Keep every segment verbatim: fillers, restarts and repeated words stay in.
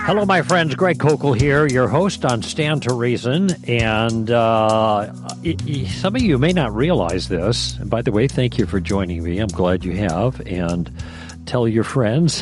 Hello, my friends. Greg Kokel here, your host on Stand to Reason. And uh, it, it, some of you may not realize this. And by the way, thank you for joining me. I'm glad you have. And tell your friends.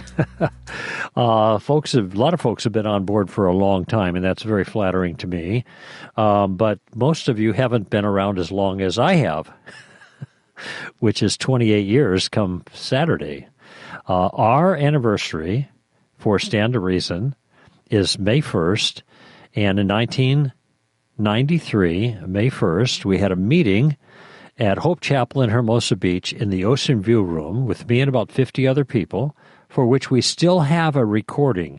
uh, folks, have, a lot of folks have been on board for a long time, and that's very flattering to me. Um, but most of you haven't been around as long as I have, which is twenty-eight years come Saturday. Uh, our anniversary for Stand to Reason is May first, and in nineteen ninety-three, May first, we had a meeting at Hope Chapel in Hermosa Beach in the Ocean View Room with me and about fifty other people, for which we still have a recording.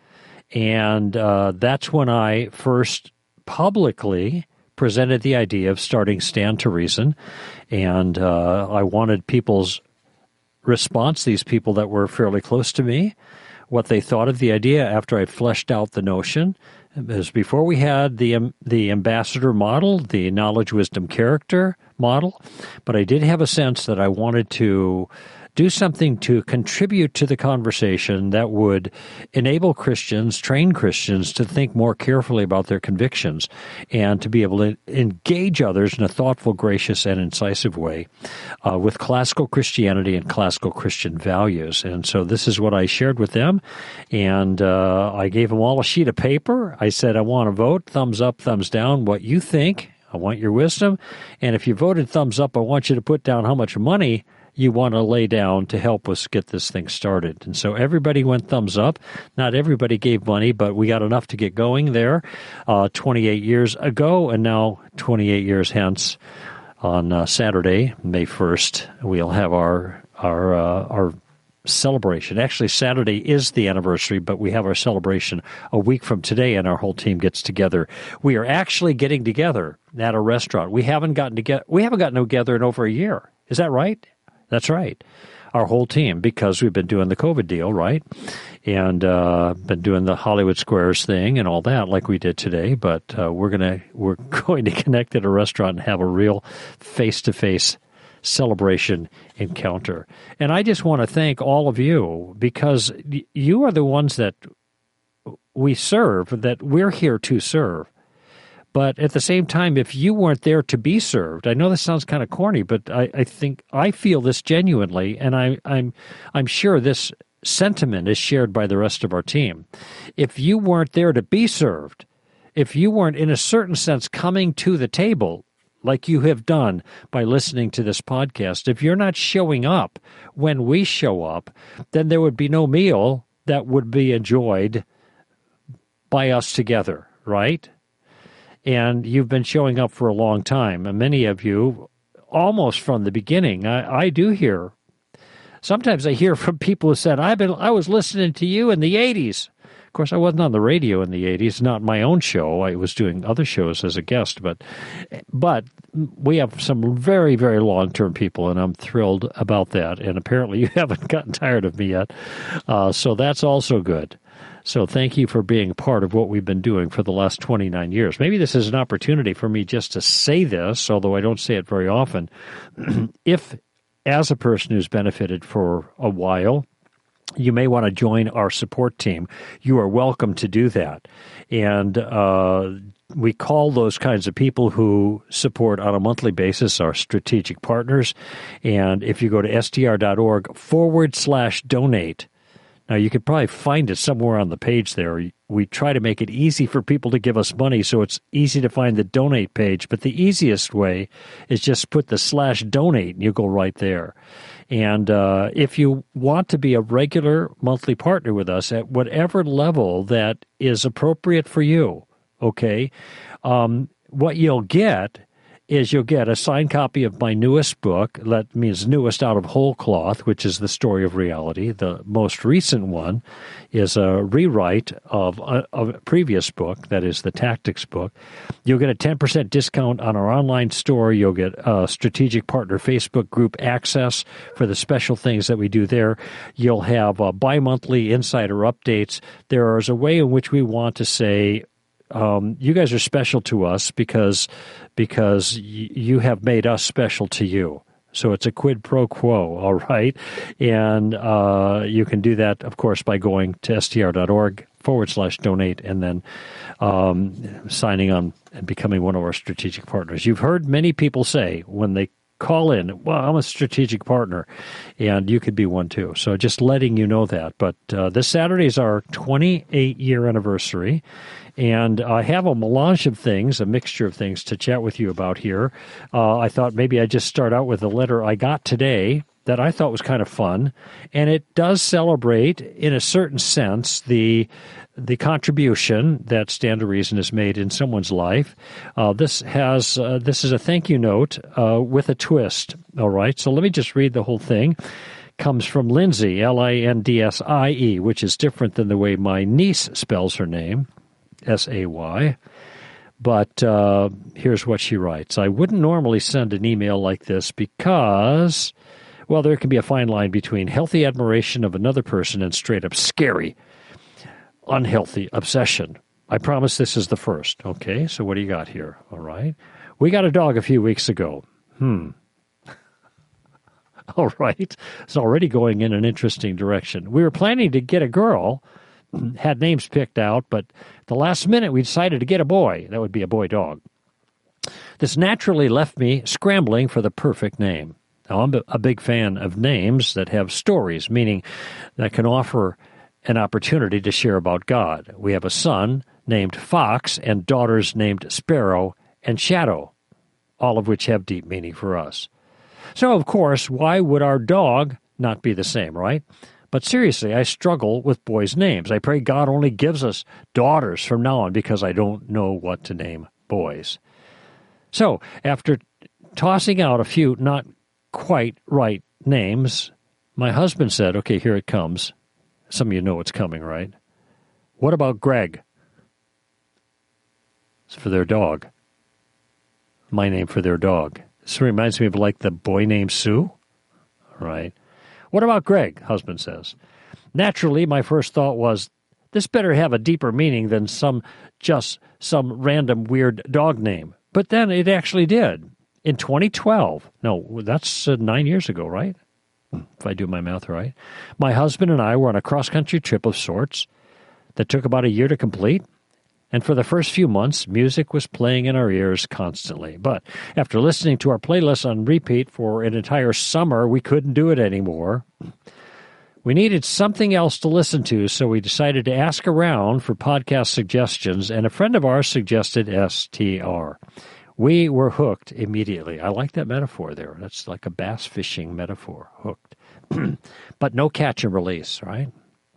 And uh, that's when I first publicly presented the idea of starting Stand to Reason, and uh, I wanted people's response, these people that were fairly close to me, what they thought of the idea after I fleshed out the notion. It was before we had the um, the ambassador model, the knowledge, wisdom, character model, but I did have a sense that I wanted to do something to contribute to the conversation that would enable Christians, train Christians, to think more carefully about their convictions and to be able to engage others in a thoughtful, gracious, and incisive way uh, with classical Christianity and classical Christian values. And so this is what I shared with them, and uh, I gave them all a sheet of paper. I said, I want to vote, thumbs up, thumbs down, what you think. I want your wisdom. And if you voted thumbs up, I want you to put down how much money you want to lay down to help us get this thing started. And so everybody went thumbs up. Not everybody gave money, but we got enough to get going there uh, twenty-eight years ago, and now twenty-eight years hence on uh, Saturday, May first, we'll have our our uh, our celebration. Actually, Saturday is the anniversary, but we have our celebration a week from today, and our whole team gets together. We are actually getting together at a restaurant. We haven't gotten together. We haven't gotten together in over a year. Is that right? That's right. Our whole team, because we've been doing the COVID deal, right? And uh, been doing the Hollywood Squares thing and all that like we did today. But uh, we're gonna we're going to connect at a restaurant and have a real face-to-face celebration encounter. And I just want to thank all of you, because you are the ones that we serve, that we're here to serve. But at the same time, if you weren't there to be served, I know this sounds kind of corny, but I, I think I feel this genuinely, and I, I'm I'm sure this sentiment is shared by the rest of our team. If you weren't there to be served, if you weren't in a certain sense coming to the table, like you have done by listening to this podcast, if you're not showing up when we show up, then there would be no meal that would be enjoyed by us together, right? And you've been showing up for a long time, and many of you, almost from the beginning. I, I do hear, sometimes I hear from people who said, I've been, I was listening to you in the eighties. Of course, I wasn't on the radio in the eighties, not my own show. I was doing other shows as a guest, but but we have some very, very long-term people, and I'm thrilled about that. And apparently you haven't gotten tired of me yet, uh, so that's also good. So thank you for being part of what we've been doing for the last twenty-nine years. Maybe this is an opportunity for me just to say this, although I don't say it very often. If, as a person who's benefited for a while, you may want to join our support team, you are welcome to do that. And uh, we call those kinds of people who support on a monthly basis our strategic partners. And if you go to str.org forward slash donate, now, you could probably find it somewhere on the page there. We try to make it easy for people to give us money, so it's easy to find the donate page. But the easiest way is just put the slash donate, and you go right there. And uh, if you want to be a regular monthly partner with us at whatever level that is appropriate for you, okay, um, what you'll get is you'll get a signed copy of my newest book. That means newest out of whole cloth, which is The Story of Reality. The most recent one is a rewrite of a, of a previous book, that is the Tactics book. You'll get a ten percent discount on our online store. You'll get a strategic partner Facebook group access for the special things that we do there. You'll have uh, bi-monthly insider updates. There is a way in which we want to say, Um, you guys are special to us because because y- you have made us special to you. So it's a quid pro quo, all right? And uh, you can do that, of course, by going to str.org forward slash donate and then um, signing on and becoming one of our strategic partners. You've heard many people say when they call in, well, I'm a strategic partner, and you could be one too. So just letting you know that. But uh, this Saturday is our twenty-eight-year anniversary, and I have a melange of things, a mixture of things to chat with you about here. Uh, I thought maybe I'd just start out with a letter I got today that I thought was kind of fun, and it does celebrate, in a certain sense, the the contribution that Stand to Reason has made in someone's life. Uh, this has uh, this is a thank you note uh, with a twist. All right, so let me just read the whole thing. Comes from Lindsay, L I N D S I E, which is different than the way my niece spells her name, S A Y. But uh, here's what she writes. I wouldn't normally send an email like this because, well, there can be a fine line between healthy admiration of another person and straight up scary, unhealthy obsession. I promise this is the first. Okay, so what do you got here? All right. We got a dog a few weeks ago. Hmm. All right. It's already going in an interesting direction. We were planning to get a girl, had names picked out, but at the last minute we decided to get a boy. That would be a boy dog. This naturally left me scrambling for the perfect name. Now, I'm a big fan of names that have stories, meaning that can offer an opportunity to share about God. We have a son named Fox and daughters named Sparrow and Shadow, all of which have deep meaning for us. So, of course, why would our dog not be the same, right? But seriously, I struggle with boys' names. I pray God only gives us daughters from now on because I don't know what to name boys. So, after tossing out a few not quite right names, my husband said, okay, here it comes. Some of you know what's coming, right? What about Greg? It's for their dog. My name for their dog. This reminds me of like the boy named Sue. All right. What about Greg? Husband says. Naturally, my first thought was, this better have a deeper meaning than some just some random weird dog name. But then it actually did. In twenty twelve, no, that's uh, nine years ago, right? If I do my math right. My husband and I were on a cross-country trip of sorts that took about a year to complete. And for the first few months, music was playing in our ears constantly. But after listening to our playlist on repeat for an entire summer, we couldn't do it anymore. We needed something else to listen to, so we decided to ask around for podcast suggestions, and a friend of ours suggested S T R. We were hooked immediately. I like that metaphor there. That's like a bass fishing metaphor, hooked. But no catch and release, right?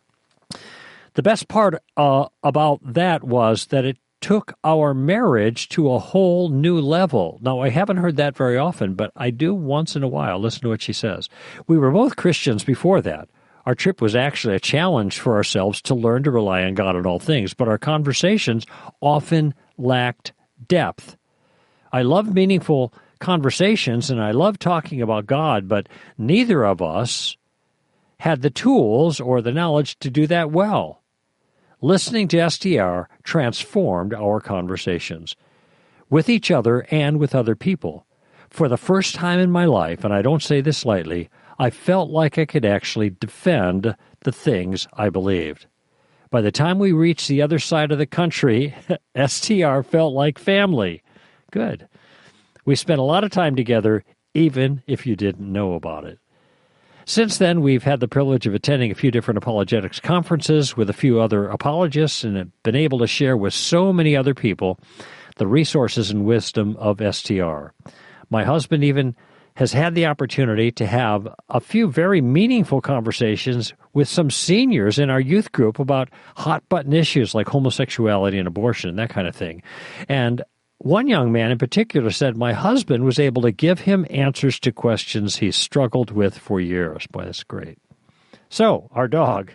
The best part uh, about that was that it took our marriage to a whole new level. Now, I haven't heard that very often, but I do once in a while. Listen to what she says. We were both Christians before that. Our trip was actually a challenge for ourselves to learn to rely on God in all things, but our conversations often lacked depth. I love meaningful conversations, and I love talking about God, but neither of us had the tools or the knowledge to do that well. Listening to S T R transformed our conversations with each other and with other people. For the first time in my life, and I don't say this lightly, I felt like I could actually defend the things I believed. By the time we reached the other side of the country, S T R felt like family. Good. We spent a lot of time together, even if you didn't know about it. Since then, we've had the privilege of attending a few different apologetics conferences with a few other apologists and have been able to share with so many other people the resources and wisdom of S T R. My husband even has had the opportunity to have a few very meaningful conversations with some seniors in our youth group about hot-button issues like homosexuality and abortion, that kind of thing. And one young man in particular said, my husband was able to give him answers to questions he struggled with for years. Boy, that's great. So, our dog.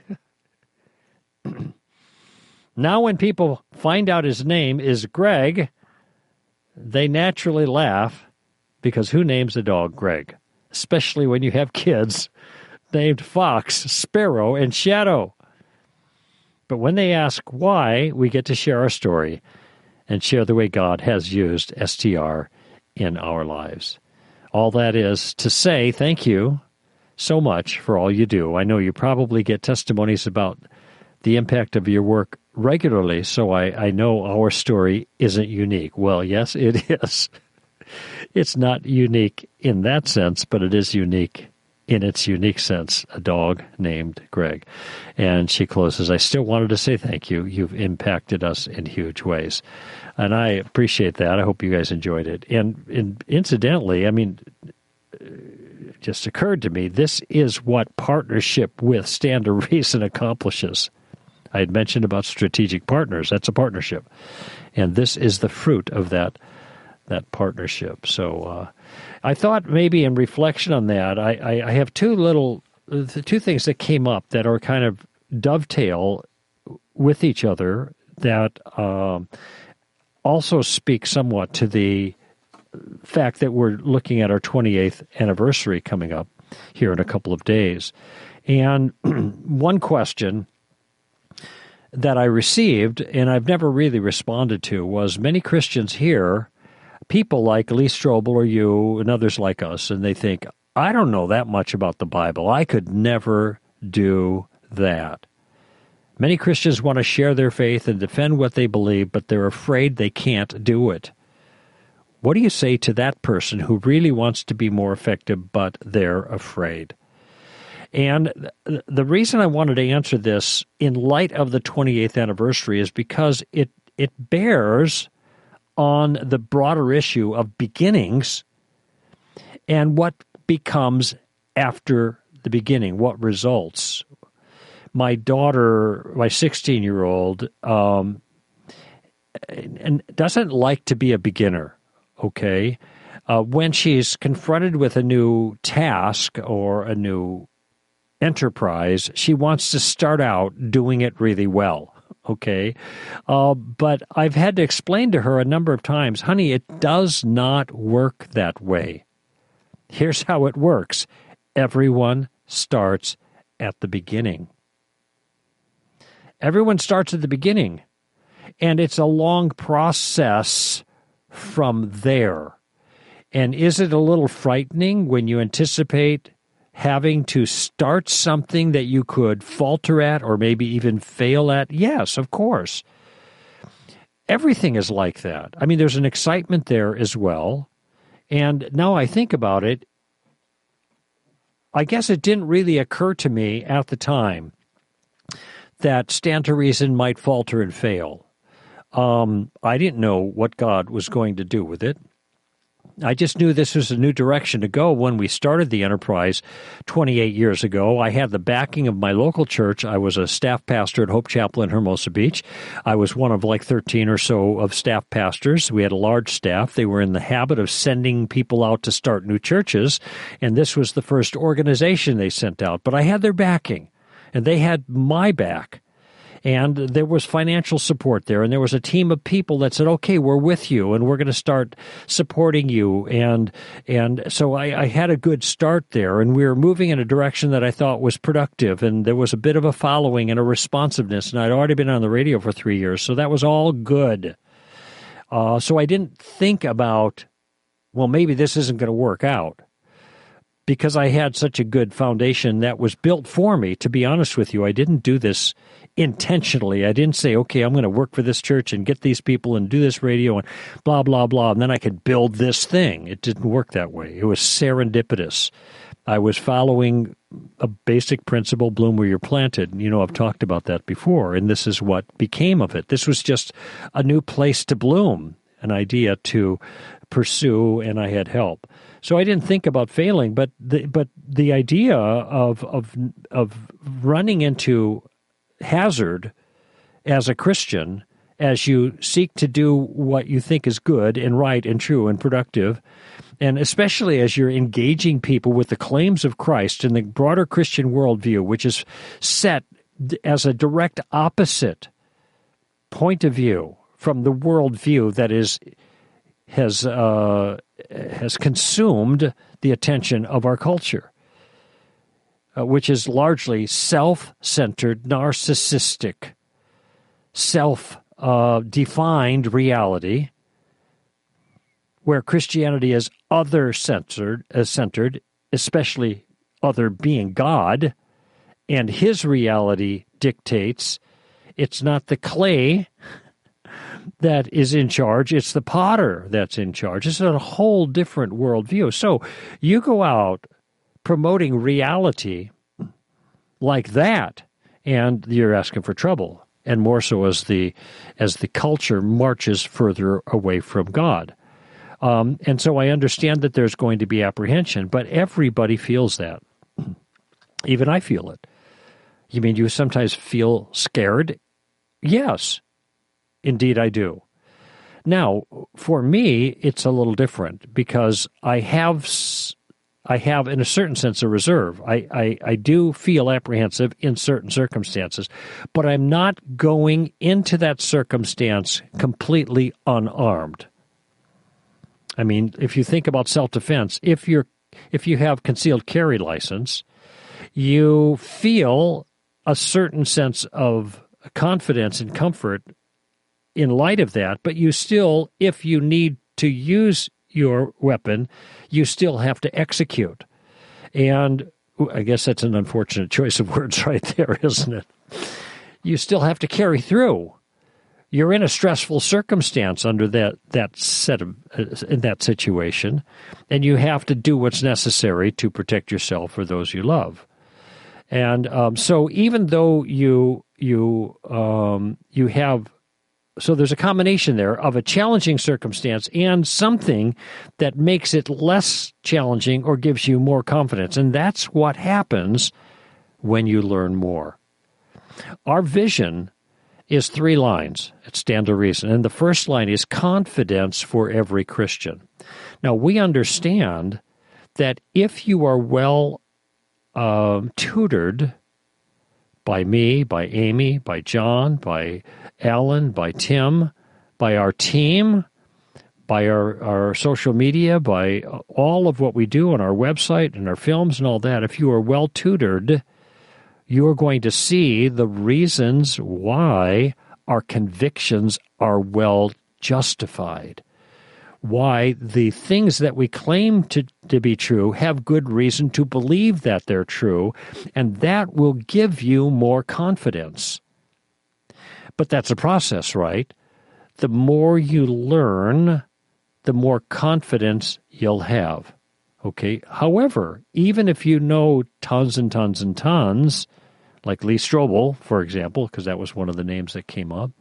Now when people find out his name is Greg, they naturally laugh because who names a dog Greg? Especially when you have kids named Fox, Sparrow, and Shadow. But when they ask why, we get to share our story and share the way God has used S T R in our lives. all that is to say thank you so much for all you do. I know you probably get testimonies about the impact of your work regularly, so I, I know our story isn't unique. Well, yes, it is. It's not unique in that sense, but it is unique in its unique sense, a dog named Greg. And she closes, I still wanted to say thank you. You've impacted us in huge ways. And I appreciate that. I hope you guys enjoyed it. And, and incidentally, I mean, it just occurred to me, this is what partnership with Stand to Reason accomplishes. I had mentioned about strategic partners. That's a partnership. And this is the fruit of that that partnership. So uh, I thought maybe in reflection on that, I, I, I have two little, two things that came up that are kind of dovetail with each other that um, also speak somewhat to the fact that we're looking at our twenty-eighth anniversary coming up here in a couple of days. And one question that I received, and I've never really responded to, was many Christians here, people like Lee Strobel or you and others like us, and they think, I don't know that much about the Bible. I could never do that. Many Christians want to share their faith and defend what they believe, but they're afraid they can't do it. What do you say to that person who really wants to be more effective, but they're afraid? And the reason I wanted to answer this in light of the twenty-eighth anniversary is because it it bears on the broader issue of beginnings and what becomes after the beginning, what results. My daughter, my sixteen-year-old, um, and doesn't like to be a beginner, okay? Uh, when she's confronted with a new task or a new enterprise, she wants to start out doing it really well, okay? Uh, but I've had to explain to her a number of times, honey, it does not work that way. Here's how it works. Everyone starts at the beginning. Everyone starts at the beginning, and it's a long process from there. And is it a little frightening when you anticipate having to start something that you could falter at or maybe even fail at? Yes, of course. Everything is like that. I mean, there's an excitement there as well. And now I think about it, I guess it didn't really occur to me at the time that Stand to Reason might falter and fail. Um, I didn't know what God was going to do with it. I just knew this was a new direction to go when we started the enterprise twenty-eight years ago. I had the backing of my local church. I was a staff pastor at Hope Chapel in Hermosa Beach. I was one of like thirteen or so of staff pastors. We had a large staff. They were in the habit of sending people out to start new churches, and this was the first organization they sent out. But I had their backing, and they had my back. And there was financial support there, and there was a team of people that said, okay, we're with you, and we're going to start supporting you. And and so I, I had a good start there, and we were moving in a direction that I thought was productive, and there was a bit of a following and a responsiveness, and I'd already been on the radio for three years, so that was all good. Uh, so I didn't think about, well, maybe this isn't going to work out, because I had such a good foundation that was built for me. To be honest with you, I didn't do this intentionally. I didn't say, okay, I'm going to work for this church and get these people and do this radio and blah, blah, blah, and then I could build this thing. It didn't work that way. It was serendipitous. I was following a basic principle, bloom where you're planted. You know, I've talked about that before, and this is what became of it. This was just a new place to bloom, an idea to pursue, and I had help. So I didn't think about failing, but the, but the idea of of of running into hazard as a Christian, as you seek to do what you think is good and right and true and productive, and especially as you're engaging people with the claims of Christ and the broader Christian worldview, which is set as a direct opposite point of view from the worldview that is has uh, has consumed the attention of our culture. Uh, which is largely self-centered, narcissistic, self-defined uh, reality, where Christianity is other-centered, uh, centered, especially other being God, and his reality dictates it's not the clay that is in charge, it's the potter that's in charge. It's a whole different worldview. So you go out promoting reality like that, and you're asking for trouble, and more so as the as the culture marches further away from God. Um, and so I understand that there's going to be apprehension, but everybody feels that. Even I feel it. You mean you sometimes feel scared? Yes, indeed I do. Now, for me, it's a little different because I have, I have in a certain sense, a reserve. I, I, I do feel apprehensive in certain circumstances, but I'm not going into that circumstance completely unarmed. I mean, if you think about self-defense, if you're if you have concealed carry license, you feel a certain sense of confidence and comfort in light of that, but you still, if you need to use your weapon, you still have to execute. And I guess that's an unfortunate choice of words right there, isn't it? You still have to carry through. You're in a stressful circumstance under that, that set of uh, in that situation, and you have to do what's necessary to protect yourself or those you love. And um, so, even though you you um, you have, so there's a combination there of a challenging circumstance and something that makes it less challenging or gives you more confidence, and that's what happens when you learn more. Our vision is three lines at Stand to Reason. And the first line is confidence for every Christian. Now, we understand that if you are well um, tutored by me, by Amy, by John, by Alan, by Tim, by our team, by our, our social media, by all of what we do on our website and our films and all that, if you are well tutored, you are going to see the reasons why our convictions are well justified, why the things that we claim to, to be true have good reason to believe that they're true, and that will give you more confidence. But that's a process, right? The more you learn, the more confidence you'll have. Okay. However, even if you know tons and tons and tons, like Lee Strobel, for example, because that was one of the names that came up,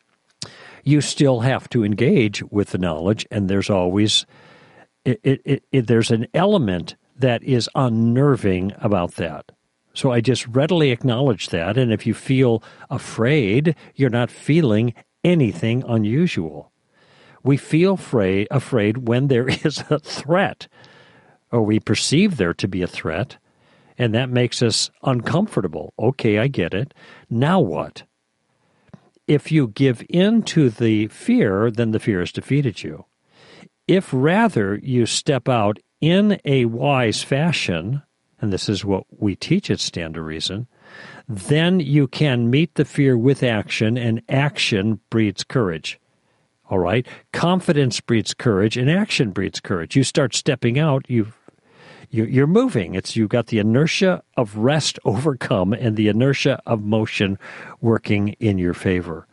you still have to engage with the knowledge, and there's always it, it, it, there's an element that is unnerving about that. So I just readily acknowledge that, and if you feel afraid, you're not feeling anything unusual. We feel afraid, afraid when there is a threat, or we perceive there to be a threat, and that makes us uncomfortable. Okay, I get it. Now what? If you give in to the fear, then the fear has defeated you. If rather you step out in a wise fashion, and this is what we teach at Stand to Reason, then you can meet the fear with action, and action breeds courage. All right? Confidence breeds courage, and action breeds courage. You start stepping out, you've You're moving. It's you've got the inertia of rest overcome and the inertia of motion working in your favor.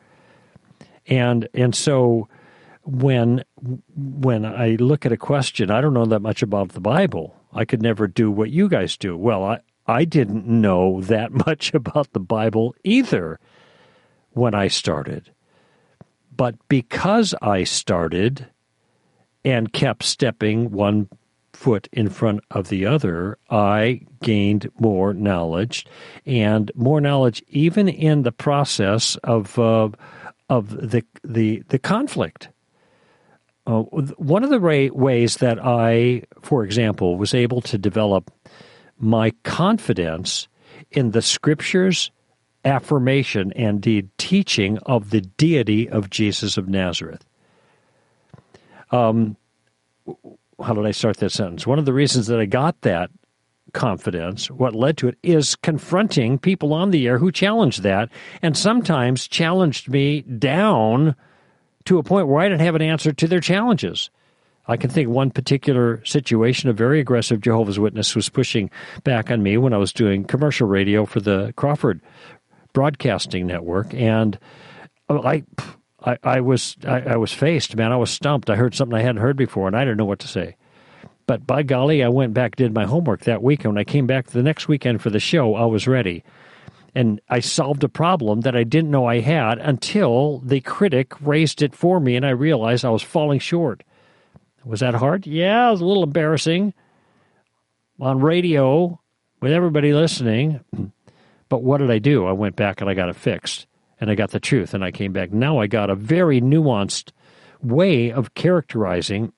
And and so when when I look at a question, I don't know that much about the Bible. I could never do what you guys do. Well, I, I didn't know that much about the Bible either when I started. But because I started and kept stepping one foot in front of the other, I gained more knowledge, and more knowledge even in the process of uh, of the the the conflict. Uh, one of the ra- ways that I, for example, was able to develop my confidence in the Scriptures' affirmation and indeed teaching of the deity of Jesus of Nazareth. Um. How did I start that sentence? One of the reasons that I got that confidence, what led to it, is confronting people on the air who challenged that, and sometimes challenged me down to a point where I didn't have an answer to their challenges. I can think of one particular situation. A very aggressive Jehovah's Witness was pushing back on me when I was doing commercial radio for the Crawford Broadcasting Network, and I, I, I was, I, I was faced, man. I was stumped. I heard something I hadn't heard before, and I didn't know what to say. But by golly, I went back, did my homework that week, and when I came back the next weekend for the show, I was ready. And I solved a problem that I didn't know I had until the critic raised it for me, and I realized I was falling short. Was that hard? Yeah, it was a little embarrassing on radio with everybody listening. But what did I do? I went back and I got it fixed, and I got the truth, and I came back. Now I got a very nuanced way of characterizing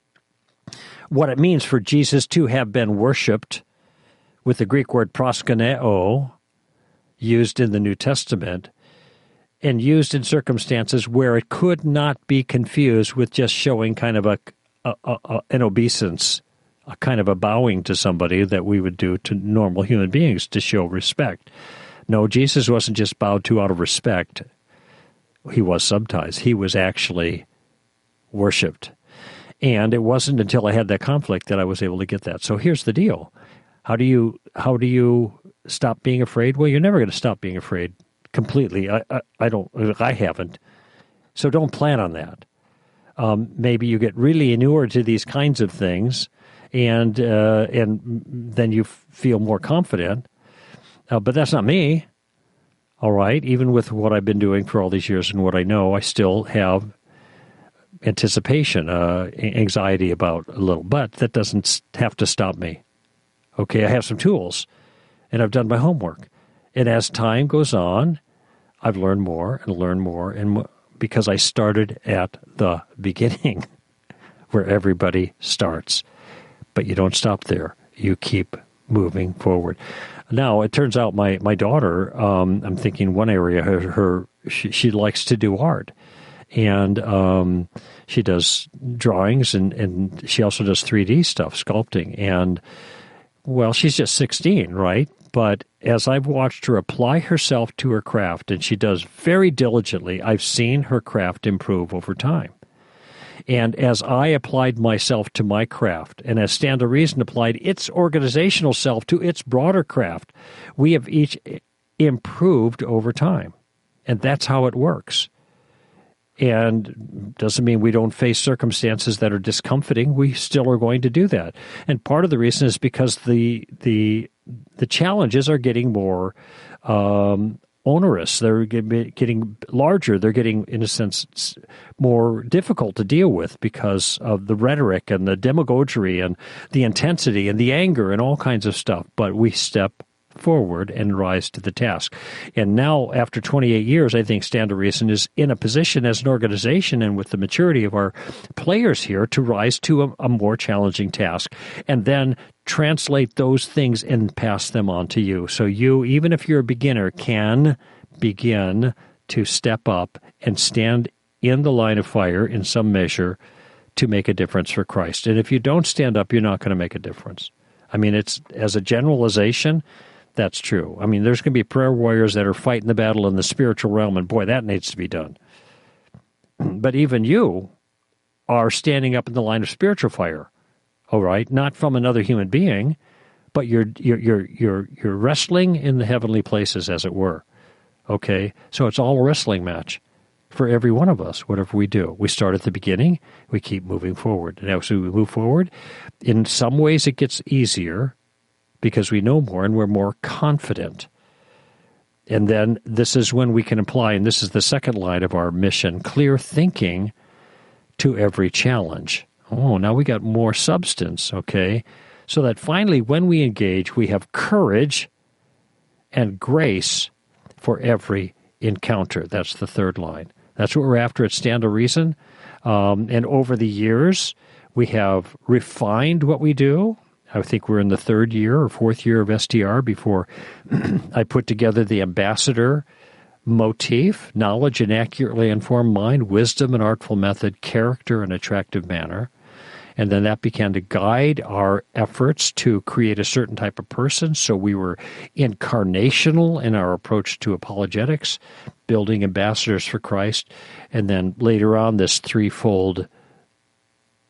what it means for Jesus to have been worshipped with the Greek word proskuneo, used in the New Testament, and used in circumstances where it could not be confused with just showing kind of a, a, a an obeisance, a kind of a bowing to somebody that we would do to normal human beings to show respect. No, Jesus wasn't just bowed to out of respect. He was sometimes. He was actually worshipped. And it wasn't until I had that conflict that I was able to get that. So here's the deal. How do you how do you stop being afraid? Well, you're never going to stop being afraid completely. I, I, I don't. I haven't. So don't plan on that. Um, maybe you get really inured to these kinds of things, and uh, and then you feel more confident. Uh, but that's not me. All right. Even with what I've been doing for all these years and what I know, I still have anticipation, uh, anxiety about a little. But that doesn't have to stop me. Okay, I have some tools, and I've done my homework. And as time goes on, I've learned more and learned more, and more, because I started at the beginning, where everybody starts. But you don't stop there. You keep moving forward. Now, it turns out my, my daughter, um, I'm thinking one area, her, her she, she likes to do art. And um, she does drawings, and, and she also does three D stuff, sculpting. And well, she's just sixteen, right? But as I've watched her apply herself to her craft, and she does very diligently, I've seen her craft improve over time. And as I applied myself to my craft, and as Stand to Reason applied its organizational self to its broader craft, we have each improved over time. And that's how it works. And doesn't mean we don't face circumstances that are discomforting. We still are going to do that. And part of the reason is because the the the challenges are getting more um, onerous. They're getting larger. They're getting, in a sense, more difficult to deal with because of the rhetoric and the demagoguery and the intensity and the anger and all kinds of stuff. But we step forward and rise to the task. And now, after twenty-eight years, I think Stand to Reason is in a position as an organization and with the maturity of our players here to rise to a, a more challenging task and then translate those things and pass them on to you. So you, even if you're a beginner, can begin to step up and stand in the line of fire in some measure to make a difference for Christ. And if you don't stand up, you're not going to make a difference. I mean, it's as a generalization, that's true. I mean, there's going to be prayer warriors that are fighting the battle in the spiritual realm, and boy, that needs to be done. But even you are standing up in the line of spiritual fire, all right? Not from another human being, but you're you're you're you're you're wrestling in the heavenly places, as it were. Okay, so it's all a wrestling match for every one of us. Whatever we do, we start at the beginning, we keep moving forward, and as we move forward, in some ways it gets easier, because we know more and we're more confident. And then this is when we can apply, and this is the second line of our mission, clear thinking to every challenge. Oh, now we got more substance, okay? So that finally when we engage, we have courage and grace for every encounter. That's the third line. That's what we're after at Stand to Reason. Um, and over the years, we have refined what we do. I think we're in the third year or fourth year of S T R before I put together the ambassador motif, knowledge and accurately informed mind, wisdom and artful method, character and attractive manner. And then that began to guide our efforts to create a certain type of person. So we were incarnational in our approach to apologetics, building ambassadors for Christ. And then later on, this threefold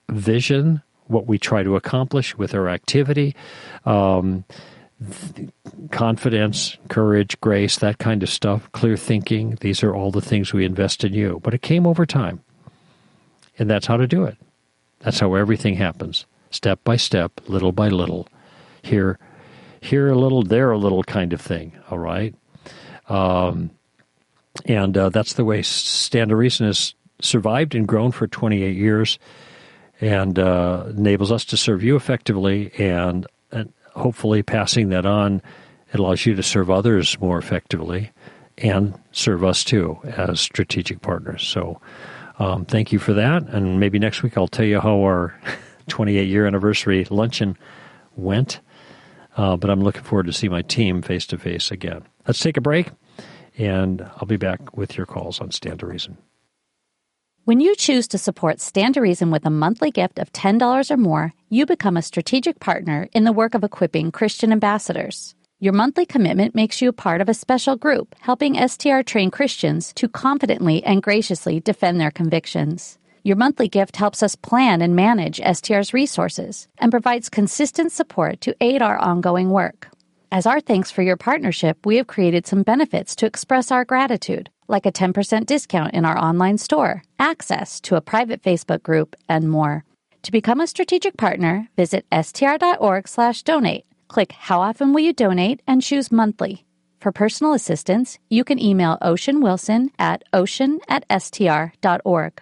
vision, what we try to accomplish with our activity, um, th- confidence, courage, grace, that kind of stuff, clear thinking. These are all the things we invest in you. But it came over time. And that's how to do it. That's how everything happens. Step by step, little by little. Here, here a little, there a little kind of thing, all right? Um, and uh, that's the way Stand to Reason has survived and grown for twenty-eight years and uh, enables us to serve you effectively, and, and hopefully passing that on, it allows you to serve others more effectively and serve us too as strategic partners. So um, thank you for that, and maybe next week I'll tell you how our twenty-eight-year anniversary luncheon went, uh, but I'm looking forward to see my team face-to-face again. Let's take a break, and I'll be back with your calls on Stand to Reason. When you choose to support Stand to Reason with a monthly gift of ten dollars or more, you become a strategic partner in the work of equipping Christian ambassadors. Your monthly commitment makes you a part of a special group helping S T R-trained Christians to confidently and graciously defend their convictions. Your monthly gift helps us plan and manage S T R's resources and provides consistent support to aid our ongoing work. As our thanks for your partnership, we have created some benefits to express our gratitude, like a ten percent discount in our online store, access to a private Facebook group, and more. To become a strategic partner, visit str.org slash donate. Click How Often Will You Donate and choose Monthly. For personal assistance, you can email Ocean Wilson at ocean at str.org.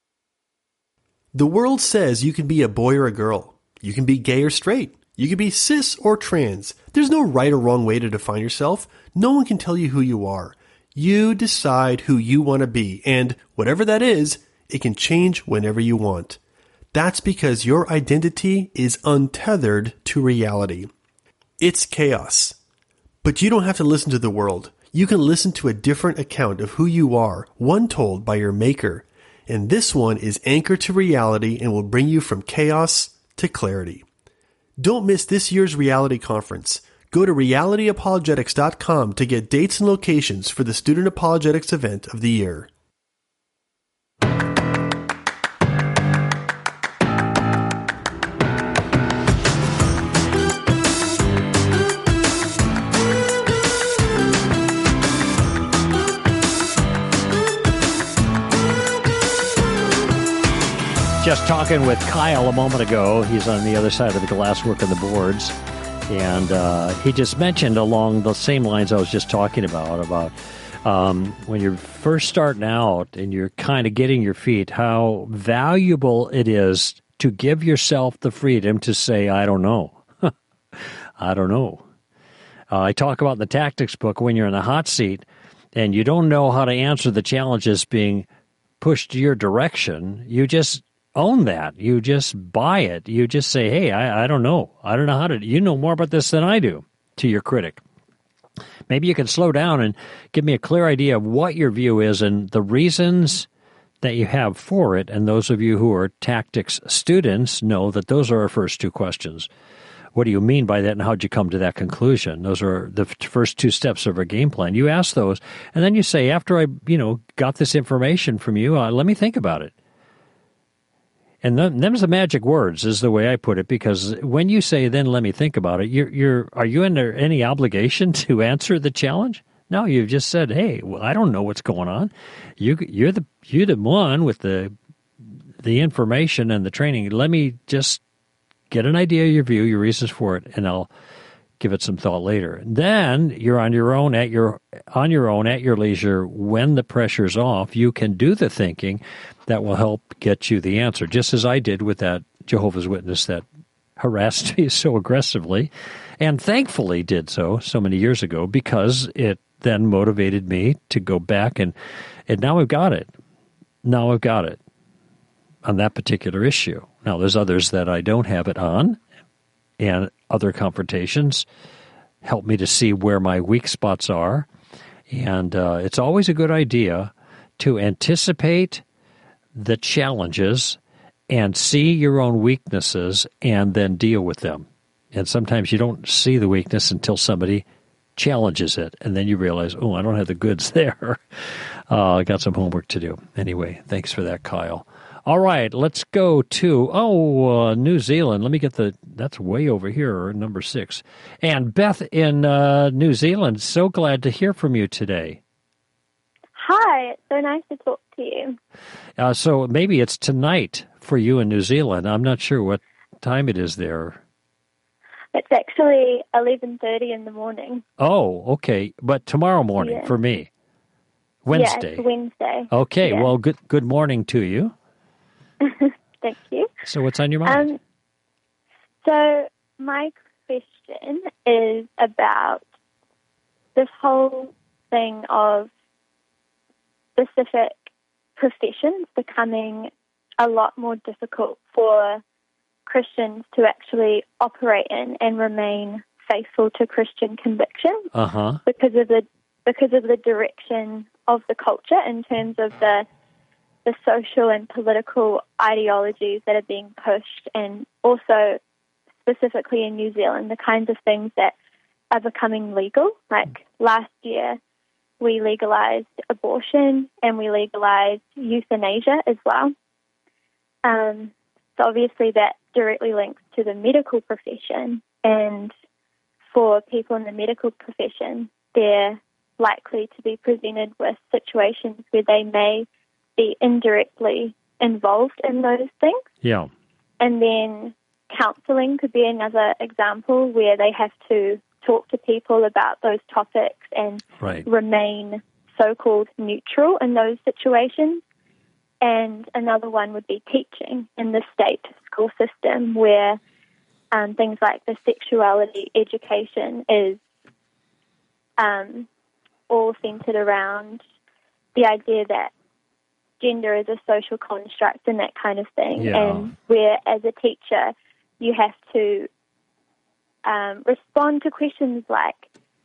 The world says you can be a boy or a girl. You can be gay or straight. You can be cis or trans. There's no right or wrong way to define yourself. No one can tell you who you are. You decide who you want to be, and whatever that is, it can change whenever you want. That's because your identity is untethered to reality. It's chaos. But you don't have to listen to the world. You can listen to a different account of who you are, one told by your maker. And this one is anchored to reality and will bring you from chaos to clarity. Don't miss this year's reality conference. Go to reality apologetics dot com to get dates and locations for the Student Apologetics event of the year. Just talking with Kyle a moment ago. He's on the other side of the glass working the boards. And uh, he just mentioned along the same lines I was just talking about, about um, when you're first starting out and you're kind of getting your feet, how valuable it is to give yourself the freedom to say, I don't know. I don't know. Uh, I talk about in the tactics book when you're in the hot seat and you don't know how to answer the challenges being pushed to your direction, you just own that. You just buy it. You just say, hey, I, I don't know. I don't know how to. You know more about this than I do, to your critic. Maybe you can slow down and give me a clear idea of what your view is and the reasons that you have for it. And those of you who are tactics students know that those are our first two questions. What do you mean by that, and how'd you come to that conclusion? Those are the first two steps of our game plan. You ask those, and then you say, after I, you know, got this information from you, uh, let me think about it. And then, them's the magic words, is the way I put it, because when you say, then let me think about it, you're, you're are you under any obligation to answer the challenge? No, you've just said, hey, well, I don't know what's going on. You, you're the you're the one with the the information and the training. Let me just get an idea of your view, your reasons for it, and I'll give it some thought later. Then you're on your own at your on your own at your leisure. When the pressure's off, you can do the thinking that will help get you the answer, just as I did with that Jehovah's Witness that harassed me so aggressively, and thankfully did so so many years ago, because it then motivated me to go back, and, and now I've got it. Now I've got it on that particular issue. Now, there's others that I don't have it on, and other confrontations help me to see where my weak spots are, and uh, it's always a good idea to anticipate the challenges and see your own weaknesses and then deal with them. And sometimes you don't see the weakness until somebody challenges it, and then you realize, oh, I don't have the goods there. uh, I got some homework to do. Anyway, thanks for that, Kyle. All right, let's go to, oh, uh, New Zealand. Let me get the, that's way over here, number six. And Beth in uh, New Zealand, so glad to hear from you today. Hi, it's so nice to talk to you. Uh, so maybe it's tonight for you in New Zealand. I'm not sure what time it is there. It's actually eleven thirty in the morning. Oh, okay. But tomorrow morning yeah. for me. Wednesday. Yeah, it's Wednesday. Okay, yeah. well, good good morning to you. Thank you. So what's on your mind? Um, so my question is about this whole thing of specific professions becoming a lot more difficult for Christians to actually operate in and remain faithful to Christian convictions uh-huh. because of the because of the direction of the culture in terms of the the social and political ideologies that are being pushed, and also specifically in New Zealand, the kinds of things that are becoming legal. Like last year, we legalized abortion and we legalized euthanasia as well. Um, so obviously that directly links to the medical profession, and for people in the medical profession, they're likely to be presented with situations where they may be indirectly involved in those things. Yeah. And then counseling could be another example where they have to talk to people about those topics and right. remain so-called neutral in those situations. And another one would be teaching in the state school system, where um, things like the sexuality education is um, all centered around the idea that gender is a social construct and that kind of thing. Yeah. And where, as a teacher, you have to um, respond to questions like,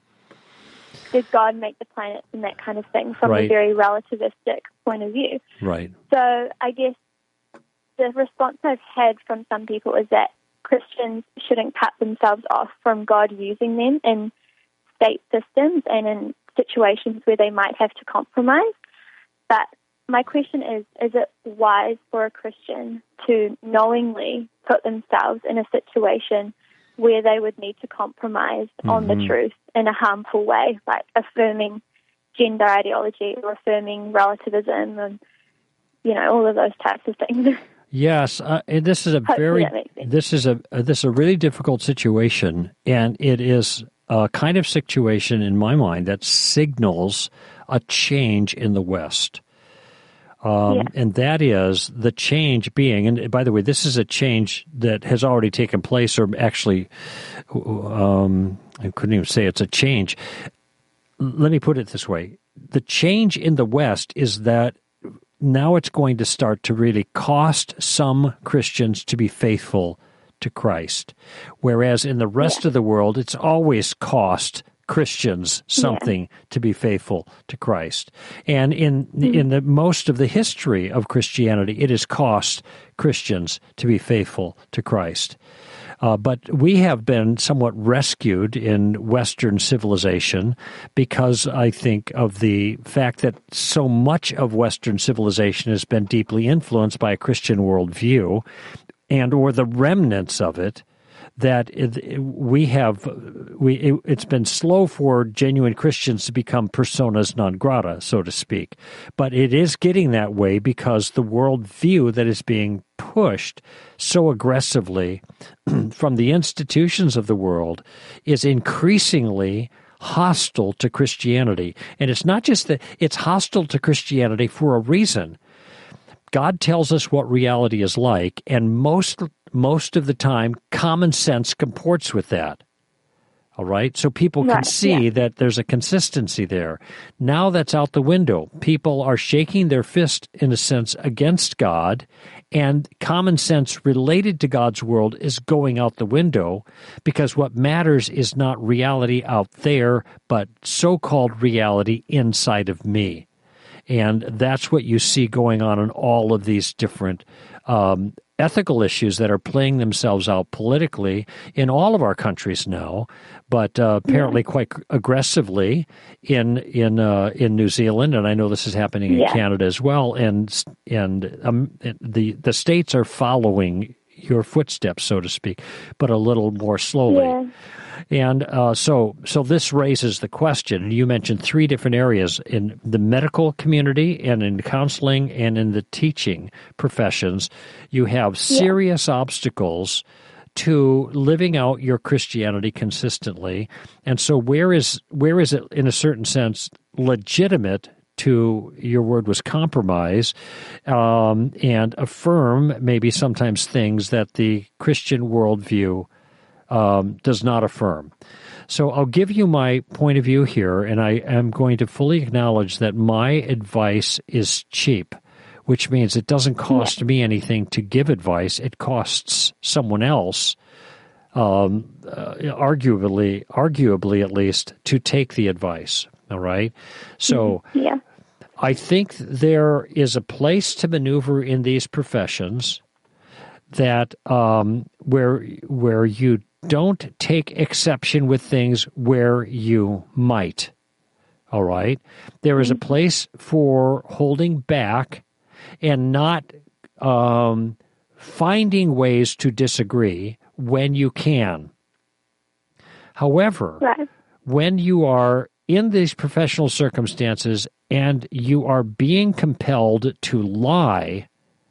did God make the planets and that kind of thing from right. a very relativistic point of view. Right. So I guess the response I've had from some people is that Christians shouldn't cut themselves off from God using them in state systems and in situations where they might have to compromise. But my question is, is it wise for a Christian to knowingly put themselves in a situation where they would need to compromise mm-hmm. on the truth in a harmful way, like affirming gender ideology or affirming relativism and, you know, all of those types of things? Yes, uh, and this is a Hopefully very that makes sense. this is a uh, this is a really difficult situation, and it is a kind of situation in my mind that signals a change in the West. Um, yeah. And that is the change being, and by the way, this is a change that has already taken place, or actually, um, I couldn't even say it's a change. Let me put it this way. The change in the West is that now it's going to start to really cost some Christians to be faithful to Christ, whereas in the rest yeah. of the world, it's always cost Christians something yeah. to be faithful to Christ. And in mm-hmm. in the most of the history of Christianity, it has cost Christians to be faithful to Christ. Uh, but we have been somewhat rescued in Western civilization because I think of the fact that so much of Western civilization has been deeply influenced by a Christian worldview, and or the remnants of it, that it, we have, we it, it's been slow for genuine Christians to become personas non grata, so to speak. But it is getting that way because the worldview that is being pushed so aggressively from the institutions of the world is increasingly hostile to Christianity. And it's not just that it's hostile to Christianity for a reason. God tells us what reality is like, and most most of the time, common sense comports with that. All right? So people can right, see yeah. that there's a consistency there. Now that's out the window. People are shaking their fist, in a sense, against God, and common sense related to God's world is going out the window because what matters is not reality out there, but so-called reality inside of me. And that's what you see going on in all of these different um, ethical issues that are playing themselves out politically in all of our countries now, but uh, apparently yeah. quite aggressively in in uh, in New Zealand, and I know this is happening in yeah. Canada as well. And and um, the the states are following your footsteps, so to speak, but a little more slowly. Yeah. And uh, so, so this raises the question. You mentioned three different areas in the medical community and in counseling and in the teaching professions. You have serious yeah. obstacles to living out your Christianity consistently. And so where is where is it, in a certain sense, legitimate to, your word was compromise, um, and affirm maybe sometimes things that the Christian worldview Um, does not affirm. So I'll give you my point of view here, and I am going to fully acknowledge that my advice is cheap, which means it doesn't cost me anything to give advice. It costs someone else, um, uh, arguably, arguably at least, to take the advice. All right? So yeah. I think there is a place to maneuver in these professions that um, where where you don't take exception with things where you might. All right? There is a place for holding back and not um, finding ways to disagree when you can. However, right. when you are in these professional circumstances and you are being compelled to lie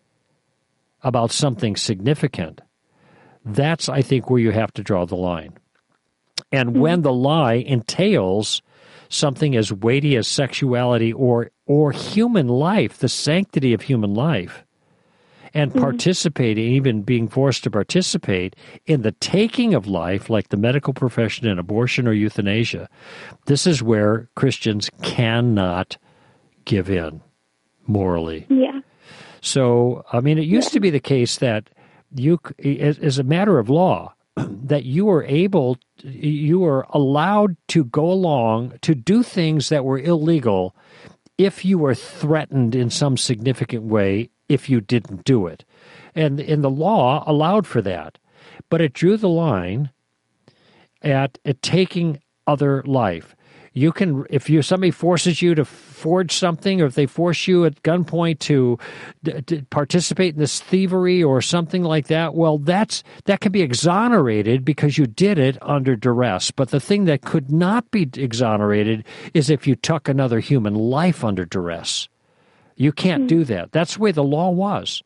about something significant, that's, I think, where you have to draw the line. And mm-hmm. when the lie entails something as weighty as sexuality or or human life, the sanctity of human life, and mm-hmm. participating, even being forced to participate in the taking of life, like the medical profession in abortion or euthanasia, this is where Christians cannot give in morally. Yeah. So, I mean, it used yeah. to be the case that you, as a matter of law, that you were able, you were allowed to go along to do things that were illegal if you were threatened in some significant way if you didn't do it. And, and the law allowed for that. But it drew the line at, at taking other life. You can, if you somebody forces you to forge something, or if they force you at gunpoint to, to participate in this thievery or something like that, well, that's that can be exonerated because you did it under duress. But the thing that could not be exonerated is if you took another human life under duress. You can't do that. That's the way the law was.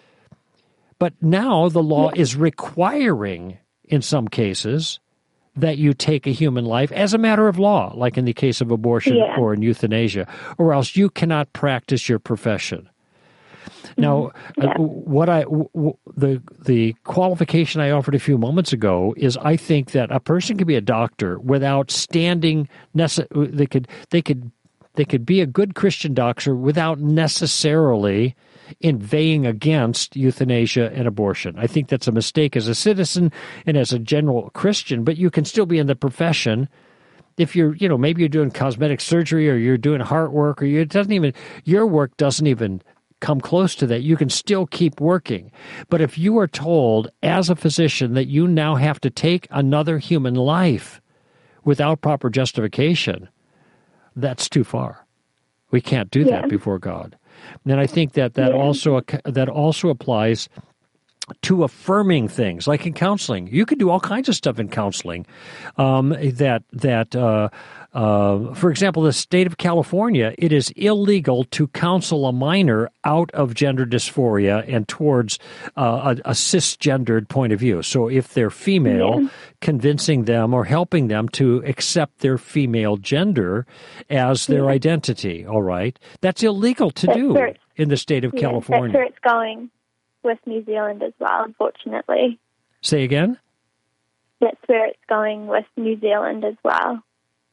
But now the law is requiring, in some cases, that you take a human life as a matter of law, like in the case of abortion yeah. or in euthanasia, or else you cannot practice your profession. Mm-hmm. Now, yeah. uh, what I w- the the qualification I offered a few moments ago is I think that a person can be a doctor without standing. Nece- they could they could they could be a good Christian doctor without necessarily inveighing against euthanasia and abortion. I think that's a mistake as a citizen and as a general Christian, but you can still be in the profession if you're, you know, maybe you're doing cosmetic surgery or you're doing heart work, or you, it doesn't even, your work doesn't even come close to that. You can still keep working. But if you are told as a physician that you now have to take another human life without proper justification, that's too far. We can't do yeah. that before God. And I think that that yeah. also that also applies to affirming things, like in counseling. You can do all kinds of stuff in counseling. Um, that that, uh, uh, for example, the state of California, it is illegal to counsel a minor out of gender dysphoria and towards uh, a, a cisgendered point of view. So if they're female, yeah. convincing them or helping them to accept their female gender as their yeah. identity. All right, that's illegal to that's do where, in the state of yeah, California. That's where it's going with New Zealand as well, unfortunately. Say again? That's where it's going with New Zealand as well.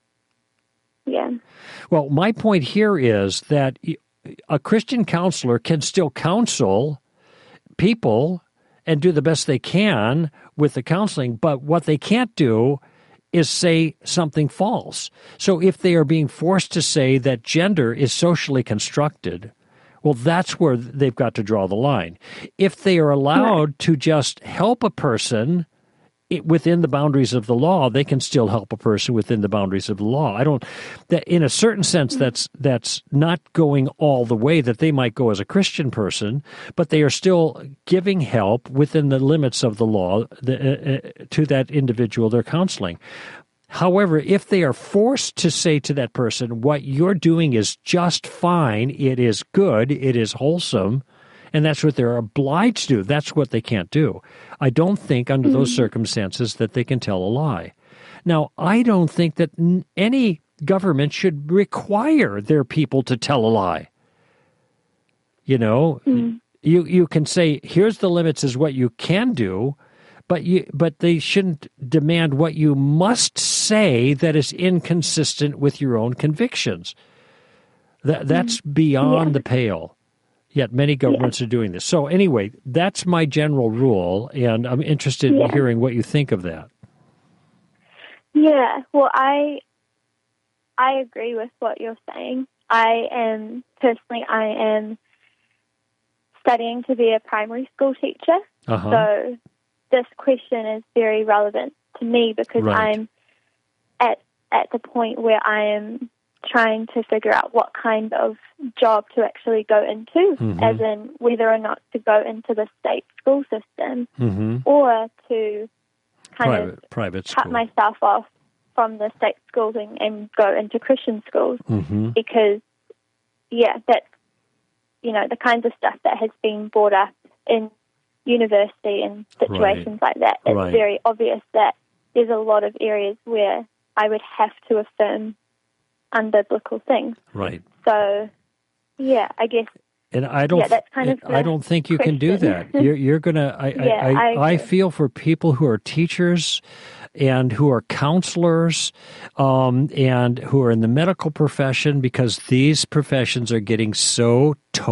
Yeah. Well, my point here is that a Christian counselor can still counsel people and do the best they can with the counseling, but what they can't do is say something false. So if they are being forced to say that gender is socially constructed, well, that's where they've got to draw the line. If they are allowed to just help a person it, within the boundaries of the law, they can still help a person within the boundaries of the law. I don't, that in a certain sense, that's that's not going all the way that they might go as a Christian person, but they are still giving help within the limits of the law the, uh, to that individual they're counseling. However, if they are forced to say to that person, what you're doing is just fine, it is good, it is wholesome, and that's what they're obliged to do, that's what they can't do. I don't think under those circumstances that they can tell a lie. Now, I don't think that n- any government should require their people to tell a lie. You know, mm. you, you can say, here's the limits is what you can do, But you, but they shouldn't demand what you must say that is inconsistent with your own convictions. That that's beyond yeah. the pale. Yet many governments yeah. are doing this. So anyway, that's my general rule, and I'm interested yeah. in hearing what you think of that. Yeah, well, I I agree with what you're saying. I am personally, I am studying to be a primary school teacher, uh-huh. so this question is very relevant to me because right. I'm at at the point where I am trying to figure out what kind of job to actually go into, mm-hmm. as in whether or not to go into the state school system mm-hmm. or to kind private, of private cut school. myself off from the state schools and, and go into Christian schools mm-hmm. because, yeah, that's, you know, the kinds of stuff that has been brought up in university and situations right. like that, it's right. very obvious that there's a lot of areas where I would have to affirm unbiblical things. Right. So, yeah, I guess. And I don't. Yeah, that's kind of I don't think you question. can do that. You're, you're gonna. I, yeah, I, I, I, I feel for people who are teachers and who are counselors um, and who are in the medical profession, because these professions are getting so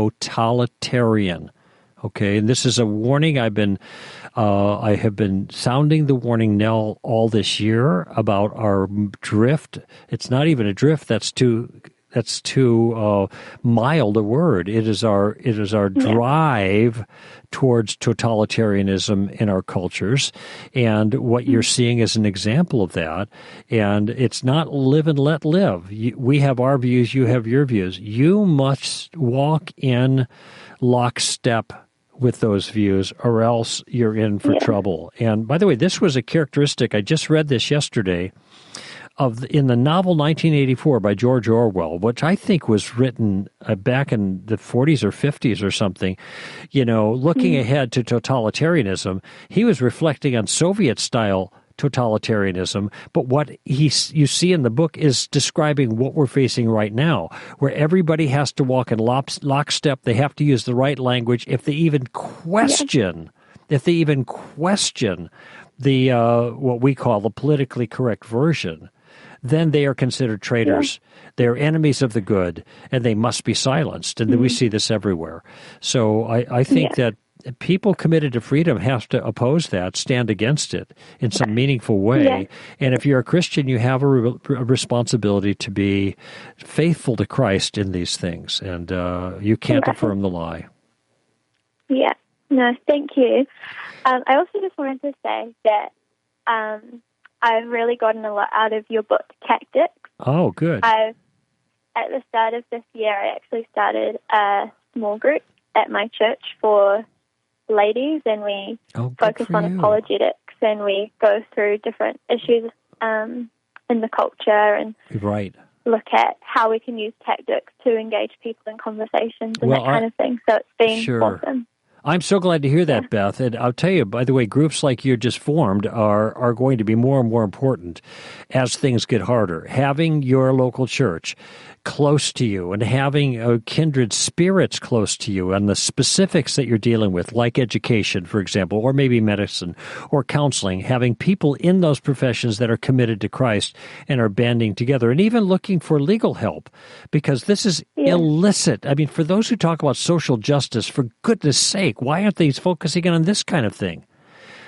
totalitarian. Okay, and this is a warning. I've been, uh, I have been sounding the warning knell all this year about our drift. It's not even a drift. That's too, that's too uh, mild a word. It is our, it is our drive towards totalitarianism in our cultures, and what you're seeing is an example of that. And it's not live and let live. You, we have our views. You have your views. You must walk in lockstep with those views, or else you're in for yeah. trouble. And by the way, this was a characteristic, I just read this yesterday, of the, in the novel nineteen eighty-four by George Orwell, which I think was written uh, back in the forties or fifties or something, you know, looking mm. ahead to totalitarianism. He was reflecting on Soviet-style totalitarianism, but what he you see in the book is describing what we're facing right now, where everybody has to walk in lockstep. They have to use the right language. If they even question, yeah. if they even question the uh, what we call the politically correct version, then they are considered traitors. Yeah. They are enemies of the good, and they must be silenced. And mm-hmm. we see this everywhere. So I, I think yeah. that people committed to freedom have to oppose that, stand against it in some meaningful way. Yeah. And if you're a Christian, you have a, re- a responsibility to be faithful to Christ in these things, and uh, you can't yeah. affirm the lie. Yeah. No, thank you. Um, I also just wanted to say that um, I've really gotten a lot out of your book, Tactics. Oh, good. I've, at the start of this year, I actually started a small group at my church for ladies, and we oh, focus on you. apologetics, and we go through different issues um, in the culture and right. look at how we can use tactics to engage people in conversations and well, that kind I, of thing. So it's been sure. awesome. I'm so glad to hear that, yeah. Beth. And I'll tell you, by the way, groups like you just formed are, are going to be more and more important as things get harder. Having your local church close to you and having uh, kindred spirits close to you and the specifics that you're dealing with, like education, for example, or maybe medicine or counseling, having people in those professions that are committed to Christ and are banding together and even looking for legal help, because this is yeah. illicit. I mean, for those who talk about social justice, for goodness sake, why aren't they focusing on this kind of thing?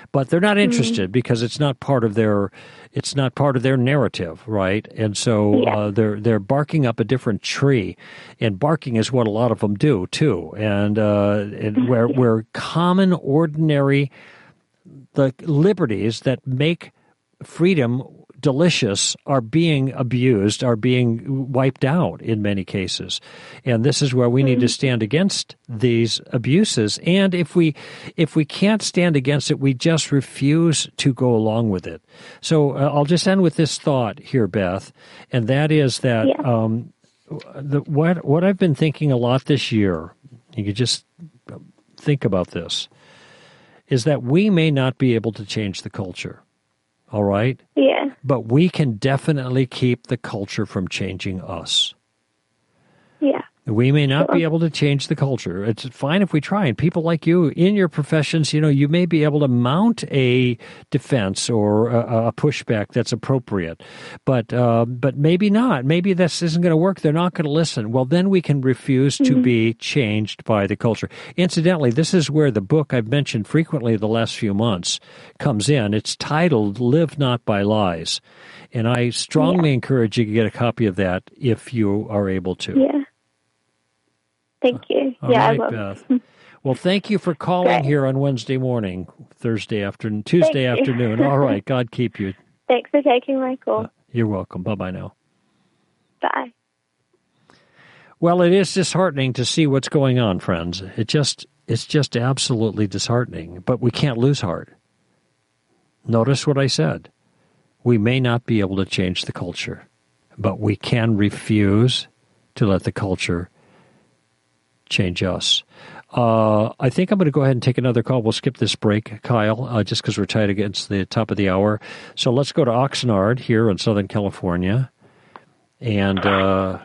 but they're not interested mm. because it's not part of their it's not part of their narrative, right? And so yeah. uh, they're they're barking up a different tree, and barking is what a lot of them do too. And, uh, and where where common, ordinary, the liberties that make freedom delicious are being abused, are being wiped out in many cases. And this is where we need to stand against these abuses. And if we if we can't stand against it, we just refuse to go along with it. So uh, I'll just end with this thought here, Beth, and that is that yeah. um, the, what what I've been thinking a lot this year, you could just think about this, is that we may not be able to change the culture. All right? Yeah. But we can definitely keep the culture from changing us. Yeah. We may not sure. be able to change the culture. It's fine if we try. And people like you in your professions, you know, you may be able to mount a defense or a, a pushback that's appropriate. But uh, but maybe not. Maybe this isn't going to work. They're not going to listen. Well, then we can refuse to mm-hmm. be changed by the culture. Incidentally, this is where the book I've mentioned frequently the last few months comes in. It's titled Live Not by Lies. And I strongly yeah. encourage you to get a copy of that if you are able to. Yeah. Thank you. All yeah, right, I will. Beth. Well, thank you for calling Great. here on Wednesday morning, Thursday afternoon, Tuesday Thank afternoon. All right. God keep you. Thanks for taking my call. Uh, you're welcome. Bye-bye now. Bye. Well, it is disheartening to see what's going on, friends. It just it's just absolutely disheartening, but we can't lose heart. Notice what I said. We may not be able to change the culture, but we can refuse to let the culture change us. Uh, I think I'm going to go ahead and take another call. We'll skip this break, Kyle, uh, just because we're tight against the top of the hour. So let's go to Oxnard here in Southern California. And uh,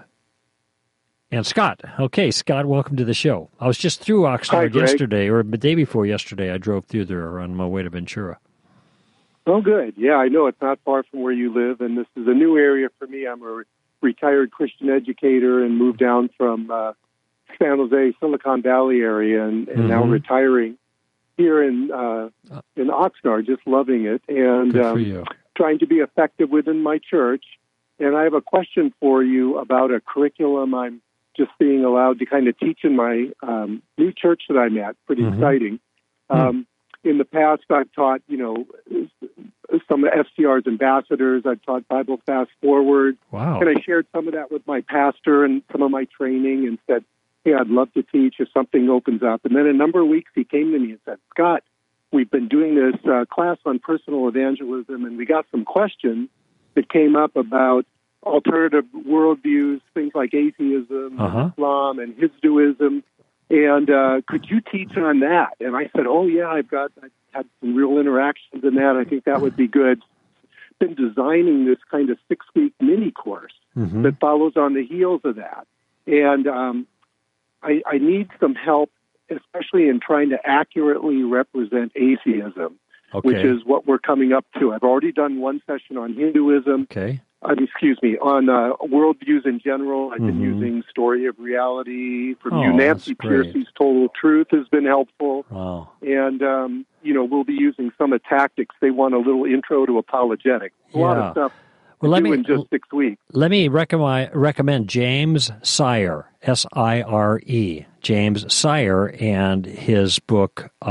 and Scott. Okay, Scott, welcome to the show. I was just through Oxnard Hi, yesterday, or the day before yesterday. I drove through there on my way to Ventura. Oh, good. Yeah, I know it's not far from where you live, and this is a new area for me. I'm a retired Christian educator and moved down from uh, San Jose, Silicon Valley area, and, and mm-hmm. now retiring here in uh, in Oxnard, just loving it, and Good for um, you. trying to be effective within my church. And I have a question for you about a curriculum I'm just being allowed to kind of teach in my um, new church that I'm at. Pretty mm-hmm. exciting. Um, mm-hmm. In the past, I've taught, you know, some of F C R's ambassadors. I've taught Bible Fast Forward. Wow. And I shared some of that with my pastor and some of my training and said, hey, I'd love to teach if something opens up. And then a number of weeks he came to me and said, Scott, we've been doing this uh, class on personal evangelism, and we got some questions that came up about alternative worldviews, things like atheism, uh-huh. Islam, and Hinduism. And uh, could you teach on that? And I said, oh, yeah, I've got I've had some real interactions in that. I think that would be good. Been designing this kind of six-week mini course mm-hmm. that follows on the heels of that. And um, I, I need some help, especially in trying to accurately represent atheism, okay. which is what we're coming up to. I've already done one session on Hinduism. Okay. Uh, excuse me, on uh, worldviews in general. I've been mm-hmm. using Story of Reality from oh, you. Nancy Pearcey's Total Truth has been helpful. Wow. And, um, you know, we'll be using some of tactics. They want a little intro to apologetics. A yeah. lot of stuff well, to let do me, in just six weeks. Let me recommend, recommend James Sire, S I R E, James Sire, and his book uh,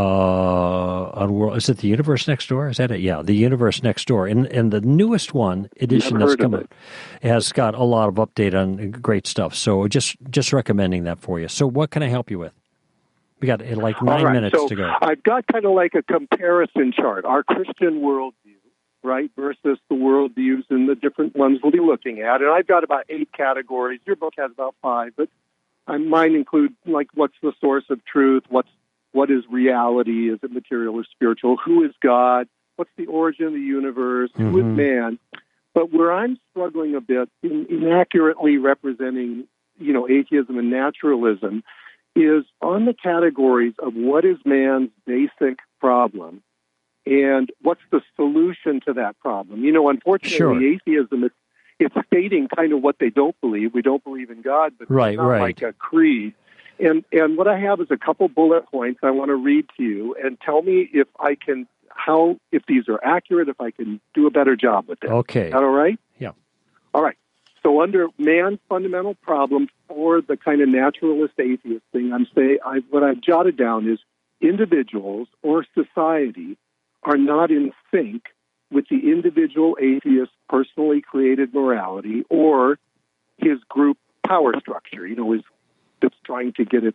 on world. Is it The Universe Next Door? Is that it? Yeah, The Universe Next Door. And, and the newest one edition Never that's heard come of out it. has got a lot of update on great stuff. So just just recommending that for you. So what can I help you with? We got like nine All right, minutes so to go. I've got kind of like a comparison chart. Our Christian worldview, right, versus the worldviews and the different ones we'll be looking at. And I've got about eight categories. Your book has about five, but I, mine include, like, what's the source of truth? What's what is reality? Is it material or spiritual? Who is God? What's the origin of the universe? Mm-hmm. Who is man? But where I'm struggling a bit in inaccurately representing, you know, atheism and naturalism is on the categories of what is man's basic problem and what's the solution to that problem. You know, unfortunately, sure. atheism, it's, it's stating kind of what they don't believe. We don't believe in God, but right, it's not right. like a creed. And and what I have is a couple bullet points I want to read to you, and tell me if I can how, if these are accurate, if I can do a better job with them. Okay. Is that all right? Yeah. All right. So under man's fundamental problem or the kind of naturalist atheist thing, I'm saying I, what I've jotted down is individuals or society are not in sync with the individual atheist's personally created morality or his group power structure. You know, his that's trying to get its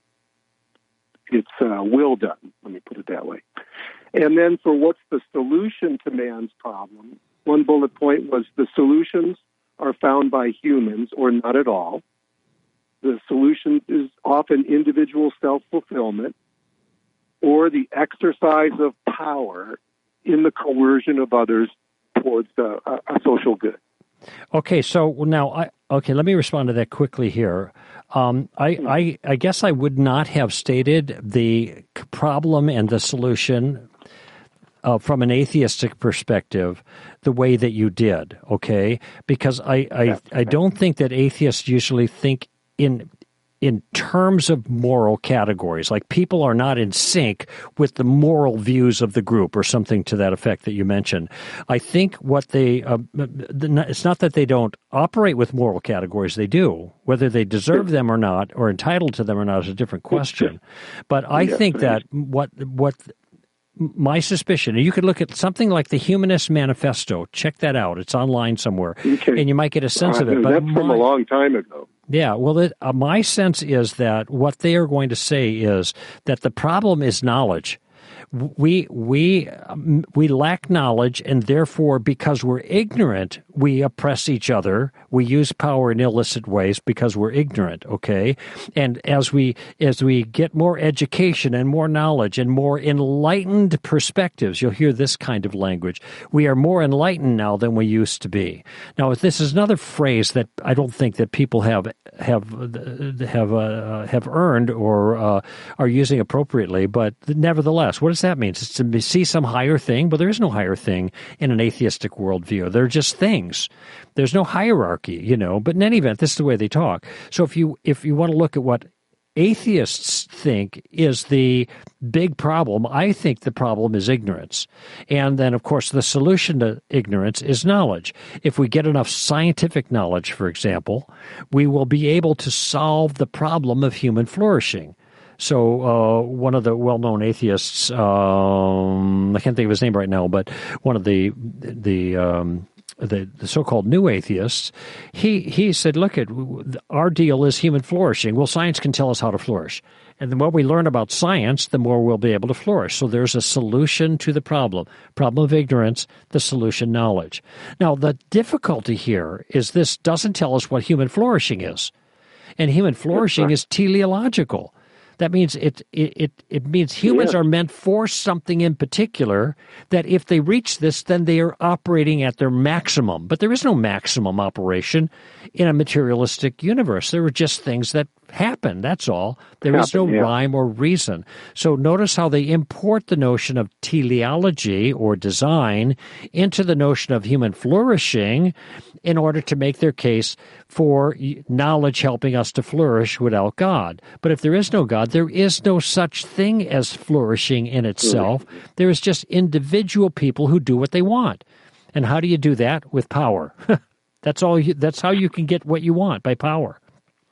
its uh, will done. Let me put it that way. And then for what's the solution to man's problem, one bullet point was the solutions are found by humans or not at all. The solution is often individual self-fulfillment or the exercise of power in the coercion of others towards uh, a, a social good. Okay, so now, I, okay, let me respond to that quickly here. Um, I, I, I guess I would not have stated the problem and the solution Uh, from an atheistic perspective, the way that you did, okay? Because I, I, I don't think that atheists usually think in in terms of moral categories. Like people are not in sync with the moral views of the group or something to that effect that you mentioned. I think what they, uh, it's not that they don't operate with moral categories, they do. Whether they deserve them or not, or entitled to them or not is a different question. But I think that what what... my suspicion, and you could look at something like the Humanist Manifesto. Check that out. It's online somewhere. Okay. And you might get a sense uh, of it. But that's my, from a long time ago. Yeah, well, it, uh, my sense is that what they are going to say is that the problem is knowledge. We we um, we lack knowledge, and therefore, because we're ignorant, we oppress each other. We use power in illicit ways because we're ignorant. Okay, and as we as we get more education and more knowledge and more enlightened perspectives, you'll hear this kind of language. We are more enlightened now than we used to be. Now, this is another phrase that I don't think that people have have have uh, have earned or uh, are using appropriately. But nevertheless, what is that means? It's to see some higher thing, but there is no higher thing in an atheistic worldview. They're just things. There's no hierarchy, you know. But in any event, this is the way they talk. So if you if you want to look at what atheists think is the big problem, I think the problem is ignorance. And then, of course, the solution to ignorance is knowledge. If we get enough scientific knowledge, for example, we will be able to solve the problem of human flourishing. So uh, one of the well-known atheists, um, I can't think of his name right now, but one of the the um, the, the so-called new atheists, he he said, look, at our deal is human flourishing. Well, science can tell us how to flourish. And the more we learn about science, the more we'll be able to flourish. So there's a solution to the problem. Problem of ignorance, the solution knowledge. Now, the difficulty here is this doesn't tell us what human flourishing is. And human flourishing is teleological. That means it it it, it means humans yeah. are meant for something in particular, that if they reach this, then they are operating at their maximum. But there is no maximum operation in a materialistic universe. There are just things that happen, that's all. There happen, is no yeah. rhyme or reason. So notice how they import the notion of teleology or design into the notion of human flourishing in order to make their case for knowledge helping us to flourish without God. But if there is no God, there is no such thing as flourishing in itself. There is just individual people who do what they want. And how do you do that? With power. That's all. You, that's how you can get what you want, by power.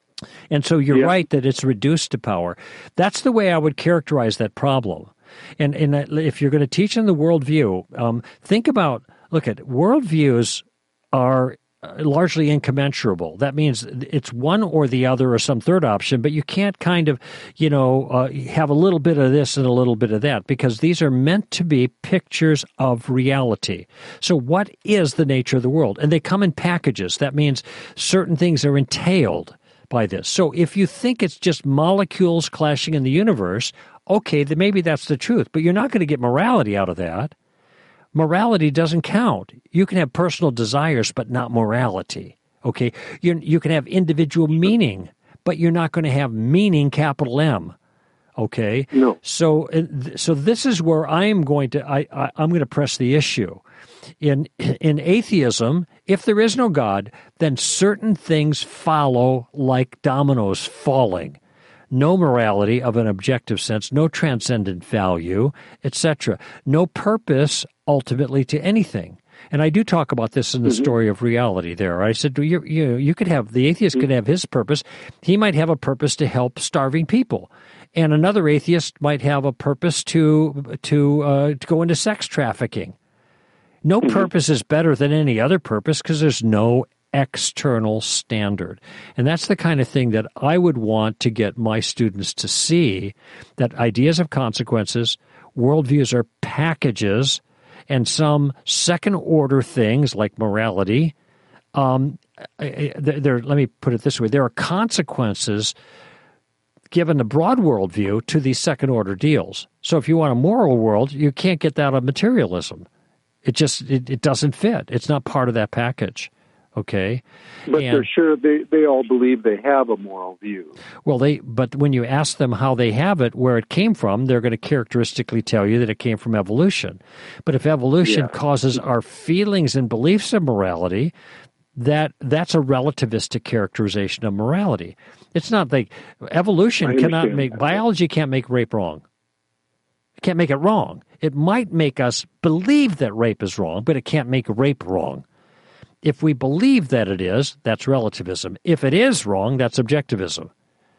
And so you're yeah. right that it's reduced to power. That's the way I would characterize that problem. And, and if you're going to teach in the worldview, um, think about, look at worldviews are largely incommensurable. That means it's one or the other or some third option, but you can't kind of, you know, uh, have a little bit of this and a little bit of that, because these are meant to be pictures of reality. So what is the nature of the world? And they come in packages. That means certain things are entailed by this. So if you think it's just molecules clashing in the universe, okay, then maybe that's the truth, but you're not going to get morality out of that. Morality doesn't count. You can have personal desires, but not morality. Okay, you you can have individual meaning, but you're not going to have meaning, capital M. Okay, no. So so this is where I am going to I, I I'm going to press the issue. In in atheism, if there is no God, then certain things follow like dominoes falling. no morality of an objective sense, no transcendent value, et cetera. No purpose ultimately to anything. And I do talk about this in the mm-hmm. story of reality there. I said, you, you, you could have, the atheist mm-hmm. could have his purpose. He might have a purpose to help starving people. And another atheist might have a purpose to to, uh, to go into sex trafficking. No mm-hmm. purpose is better than any other purpose because there's no external standard. And that's the kind of thing that I would want to get my students to see, that ideas have consequences, worldviews are packages, and some second-order things like morality, um, there, let me put it this way, there are consequences given the broad worldview to these second-order deals. So if you want a moral world, you can't get that out of materialism. It just it, it doesn't fit. It's not part of that package. Okay, but and, they're sure they, they all believe they have a moral view. Well, they but when you ask them how they have it, where it came from, they're going to characteristically tell you that it came from evolution. But if evolution yeah. causes our feelings and beliefs of morality, that that's a relativistic characterization of morality. It's not like evolution cannot make that. Biology can't make rape wrong. It can't make it wrong. It might make us believe that rape is wrong, but it can't make rape wrong. If we believe that it is, that's relativism. If it is wrong, that's objectivism.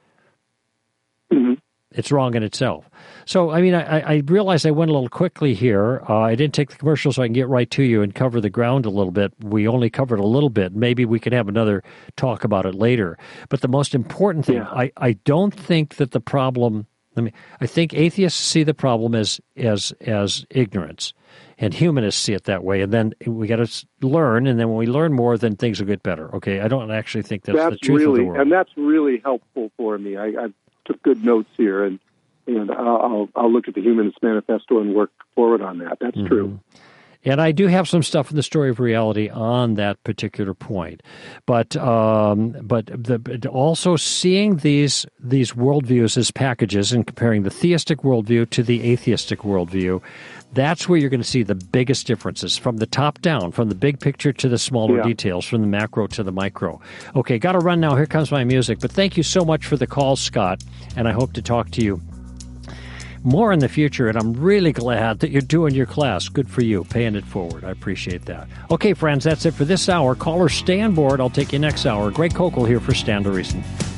Mm-hmm. It's wrong in itself. So, I mean, I, I realize I went a little quickly here. Uh, I didn't take the commercial so I can get right to you and cover the ground a little bit. We only covered a little bit. Maybe we could have another talk about it later. But the most important thing, yeah. I, I don't think that the problem, I mean, I think atheists see the problem as as as ignorance. And humanists see it that way, and then we got to learn, and then when we learn more, then things will get better. Okay, I don't actually think that's, that's the truth really, of the world. And that's really helpful for me. I, I took good notes here, and and I'll I'll look at the Humanist Manifesto and work forward on that. That's mm-hmm. true. And I do have some stuff in the Story of Reality on that particular point, but um, but, the, but also seeing these these worldviews as packages and comparing the theistic worldview to the atheistic worldview. That's where you're going to see the biggest differences, from the top down, from the big picture to the smaller yeah. details, from the macro to the micro. Okay, got to run now. Here comes my music. But thank you so much for the call, Scott, and I hope to talk to you more in the future, and I'm really glad that you're doing your class. Good for you, paying it forward. I appreciate that. Okay, friends, that's it for this hour. Callers, stay on board. I'll take you next hour. Greg Koukl here for Stand to Reason.